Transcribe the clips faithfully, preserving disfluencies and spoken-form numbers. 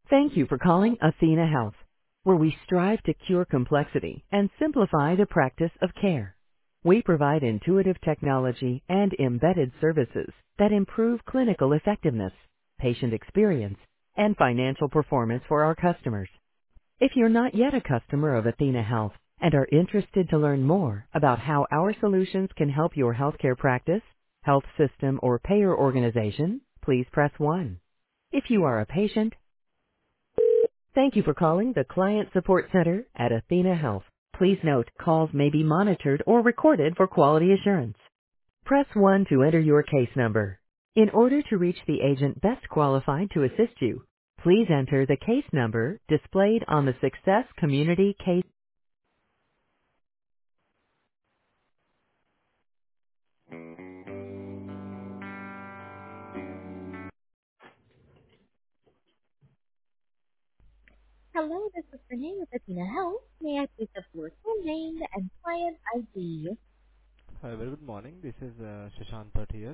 Thank you for calling Athena Health, where we strive to cure complexity and simplify the practice of care. We provide intuitive technology and embedded services that improve clinical effectiveness, patient experience, and financial performance for our customers. If you're not yet a customer of Athena Health and are interested to learn more about how our solutions can help your healthcare practice, health system, or payer organization, please press one. If you are a patient, thank you for calling the Client Support Center at Athena Health. Please note, calls may be monitored or recorded for quality assurance. Press one to enter your case number. In order to reach the agent best qualified to assist you, please enter the case number displayed on the Success Community Case. Hello, this is Renee with Athena Health. May I please have your full name and client I D? Hi, very good morning. This is uh, Shashank Bhatt here.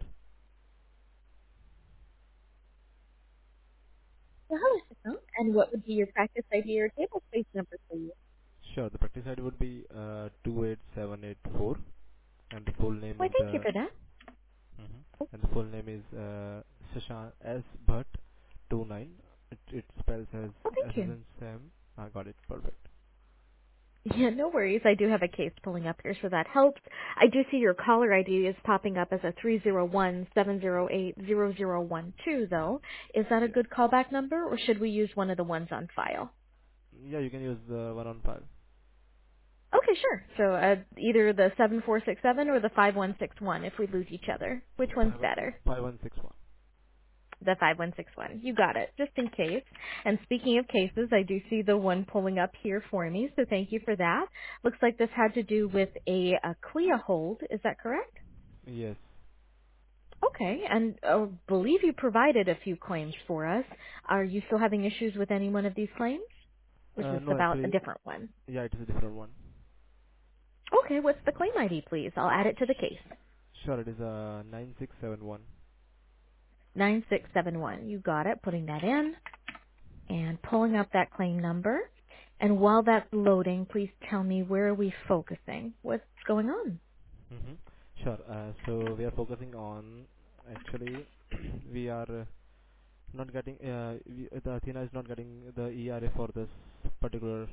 So hello, Shashank. And what would be your practice I D or table space number, please? Sure, the practice I D would be uh, two eight seven eight four, and the full name Why, is thank you the for that. mhm, and the full name is uh, Shashank S Bhatt two nine. It, it spells as Oh, S thank as you. in Sam. I got it perfect. Yeah, no worries. I do have a case pulling up here, so that helps. I do see your caller I D is popping up as a three zero one seven zero eight zero zero one two, though. Is that a Yes. good callback number, or should we use one of the ones on file? Yeah, you can use the one on file. Okay, sure. So uh, either the seven four six seven or the five one six one if we lose each other. Which one's Five better? five one six one. The five one six one. You got it, just in case. And speaking of cases, I do see the one pulling up here for me, so thank you for that. Looks like this had to do with a, a C L I A hold. Is that correct? Yes. Okay, and uh, believe you provided a few claims for us. Are you still having issues with any one of these claims? Was Uh, this no, about a actually, different one? yeah, it is a different one. Okay, what's the claim I D, please? I'll add it to the case. Sure, it is uh, nine six seven one. nine six seven one. You got it. Putting that in and pulling up that claim number. And while that's loading, please tell me, where are we focusing? What's going on? Mm-hmm. Sure. Uh, so we are focusing on actually we are uh, not getting uh, we, the Athena is not getting the E R A for this particular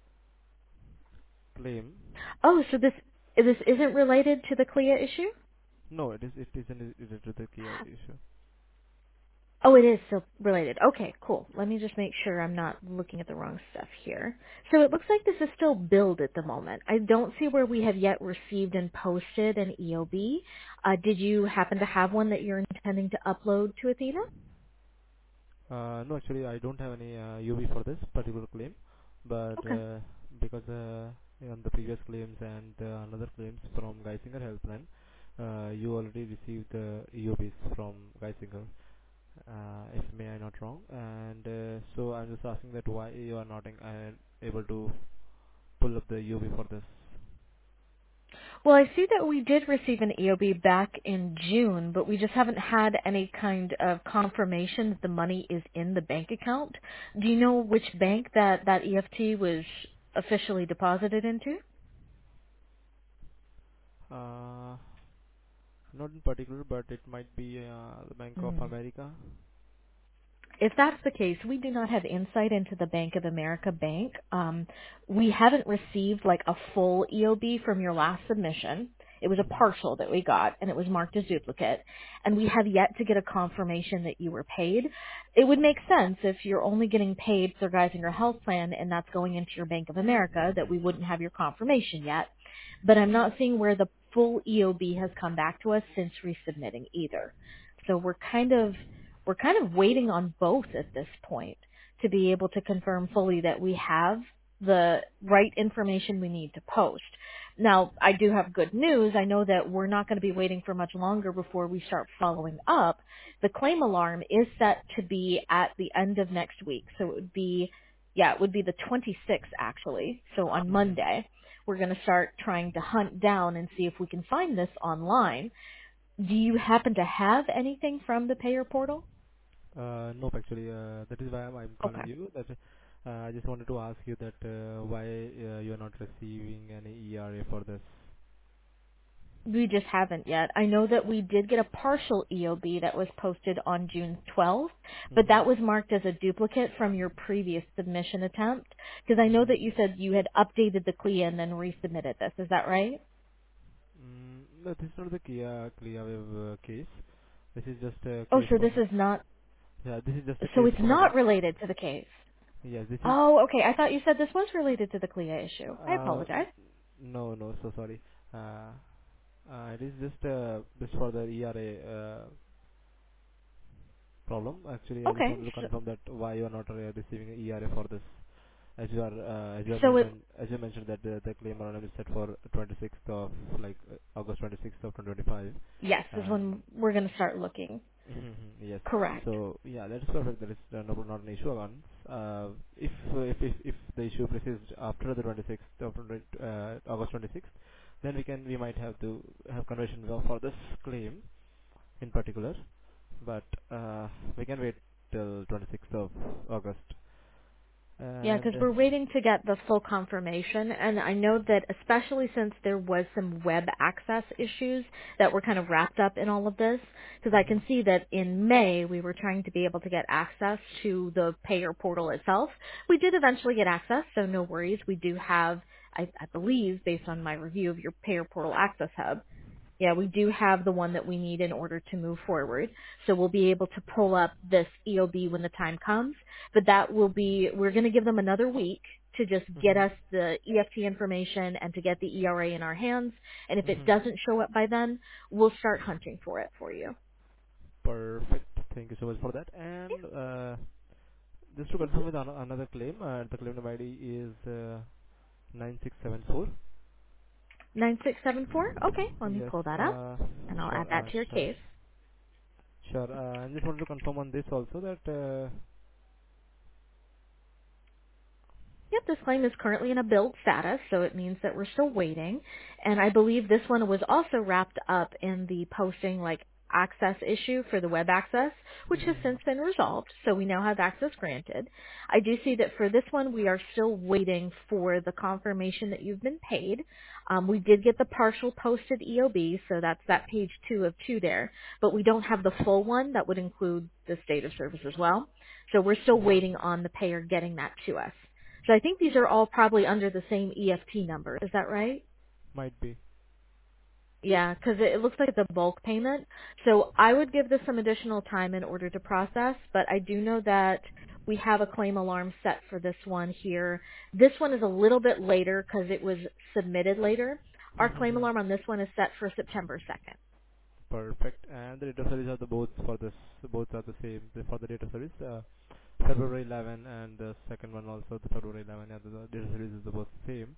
claim. Oh, so this this isn't related to the C L I A issue? No, it is it isn't related to the key issue. Oh, it is still related. Okay, cool. Let me just make sure I'm not looking at the wrong stuff here. So it looks like this is still billed at the moment. I don't see where we have yet received and posted an E O B. Uh, did you happen to have one that you're intending to upload to Athena? Uh, no, actually I don't have any uh, U V for this particular claim, but Okay. uh, because uh, on the previous claims and uh, another claims from Geisinger Helpline, uh, you already received the E O Bs from Geisinger. Uh, if may I not wrong, and uh, so I'm just asking that why you are not uh, able to pull up the U V for this. Well, I see that we did receive an E O B back in June, but we just haven't had any kind of confirmation that the money is in the bank account. Do you know which bank that that E F T was officially deposited into? Uh, not in particular, but it might be uh, the Bank of Hmm. America. If that's the case, we do not have insight into the Bank of America bank. Um, we haven't received like a full E O B from your last submission. It was a Mhm. partial that we got, and it was marked as duplicate. And we have yet to get a confirmation that you were paid. It would make sense if you're only getting paid through Geisinger Health Plan, and that's going into your Bank of America, that we wouldn't have your confirmation yet. But I'm not seeing where the full E O B has come back to us since resubmitting either. So we're kind of we're kind of waiting on both at this point to be able to confirm fully that we have the right information we need to post. Now, I do have good news. I know that we're not going to be waiting for much longer before we start following up. The claim alarm is set to be at the end of next week. So it would be, yeah, it would be the twenty-sixth actually. So on Mhm. Monday, we're going to start trying to hunt down and see if we can find this online. Do you happen to have anything from the payer portal? Uh, nope, actually, uh, that is why I'm, I'm calling Okay. you. That uh, I just wanted to ask you that uh, why uh, you are not receiving any E R A for this. We just haven't yet. I know that we did get a partial E O B that was posted on June twelfth, but Mm-hmm. that was marked as a duplicate from your previous submission attempt. Because I know Mm-hmm. that you said you had updated the C L I A and then resubmitted this. Is that right? Mm, no, this is not the Kia ClearWave uh, case. This is just a Oh, case so for this is not, yeah. This is just a so case it's for not related to the case. yes. This is Oh, okay. I thought you said this was related to the C L I A issue. I uh apologize. no no so sorry. Uh, uh it is just uh just for the E R A uh, problem. Actually, I just Okay. wanted to So, confirm that why you are not uh, receiving a E R A for this. As you are, uh, as you are so it, mentioned, as you mentioned that the, the claim amount is set for twenty-sixth of like uh, August twenty-sixth of twenty twenty-five, yes, is and when we're going to start looking. mhm, yes. Correct. So yeah, that is perfect. That is uh, no, not an issue once. Uh, if, uh, if if if the issue persists after the twenty-sixth of twenty, uh, August twenty-sixth, then we can we might have to have conversion for this claim in particular. But uh, we can wait till twenty-sixth of August. Yeah, And because we're waiting to get the full confirmation, and I know that especially since there was some web access issues that were kind of wrapped up in all of this, because I mhm, can see that in May we were trying to be able to get access to the payer portal itself. We did eventually get access, so no worries. We do have, I, I believe, based on my review of your payer portal access hub, yeah, we do have the one that we need in order to move forward. So we'll be able to pull up this E O B when the time comes. But that will be, we're going to give them another week to just get mhm, us the E F T information and to get the E R A in our hands. And if it mhm. doesn't show up by then, we'll start hunting for it for you. Perfect. Thank you so much for that. And uh, just to confirm with an- another claim, uh, the claim number I D is uh, nine six seven four. nine six seven four? Okay, let me Yes. pull that up Uh, and I'll sure. add that Uh, to your sure. case. Sure. Uh, I just wanted to confirm on this also that. Uh, Yep, this claim is currently in a build status, so it means that we're still waiting. And I believe this one was also wrapped up in the posting like access issue for the web access, which has mhm, since been resolved, so we now have access granted. I do see that for this one we are still waiting for the confirmation that you've been paid. Um, we did get the partial posted E O B, so that's that page two of two there, but we don't have the full one that would include the state of service as well. So we're still mhm. waiting on the payer getting that to us. So I think these are all probably under the same E F T number. Is that right? Might be. Yeah, because it it looks like it's a bulk payment. So I would give this some additional time in order to process, but I do know that we have a claim alarm set for this one here. This one is a little bit later because it was submitted later. Our claim Mhm. alarm on this one is set for September second. Perfect. And the data service are the both for this. Both are the same. The- For the data service, uh, February eleventh and the second one also the February eleventh. Yeah, the, the data service is the both same.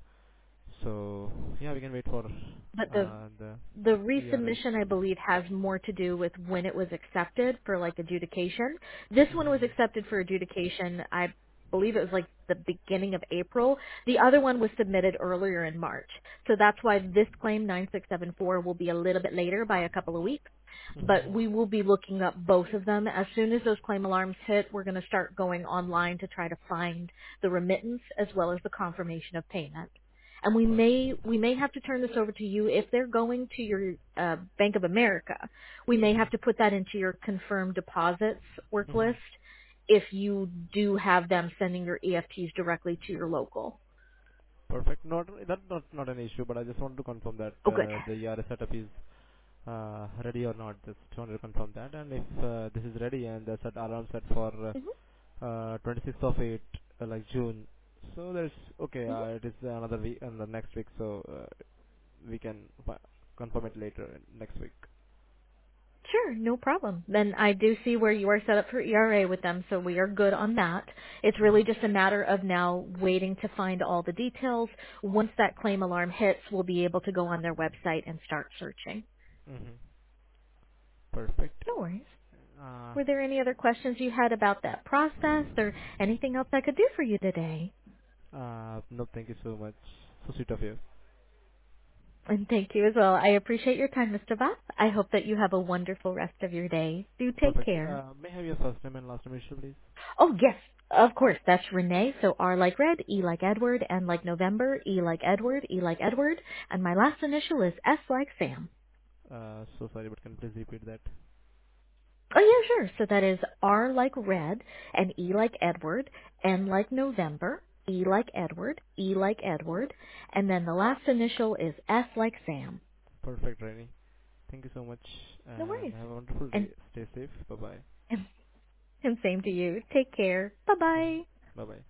So yeah, we can wait for But the uh, the the E R A. resubmission, I believe, has more to do with when it was accepted for like adjudication. This one was Mhm. accepted for adjudication, I believe it was like the beginning of April. The other one was submitted earlier in March. So that's why this claim nine six seven four will be a little bit later by a couple of weeks. But Mhm. we will be looking up both of them. As soon as those claim alarms hit, we're going to start going online to try to find the remittance as well as the confirmation of payment. And we Perfect. may we may have to turn this over to you if they're going to your uh, Bank of America. We may have Mhm. to put that into your confirmed deposits work Mhm. list if you do have them sending your E F Ts directly to your local. Perfect. Not that not not an issue, but I just want to confirm that Oh, good. uh, the E R A setup is uh, ready or not. Just wanted to confirm that. And if uh, this is ready and the set alarm set for uh, hmm uh, twenty-sixth of eight, uh, like June. So there's okay. hmm Uh, it is another week and the next week, so uh, we can fi- confirm it later in next week. Sure, no problem. Then I do see where you are set up for E R A with them, so we are good on that. It's really Mhm. just a matter of now waiting to find all the details. Once that claim alarm hits, we'll be able to go on their website and start searching. Mhm. Perfect. No worries. Uh, Were there any other questions you had about that process or anything else I could do for you today? uh, no, thank you so much. So sweet of you. And thank you as well. I appreciate your time, Mister Bath. I hope that you have a wonderful rest of your day. Do take Perfect. care. Uh, may I have your first name and last name, initial, please? Oh, yes, of course. That's Renee. So R like Red, E like Edward, N like November, E like Edward, E like Edward. And my last initial is S like Sam. Uh, so sorry, but can you please repeat that? Oh, yeah, sure. So that is R like Red, and E like Edward, N like November, E like Edward, E like Edward. And then the last initial is S like Sam. Perfect, Rainy. Thank you so much, No and worries. have a wonderful And, day. Stay safe. Bye bye. and, and same to you. Take care. Bye-bye. Bye bye.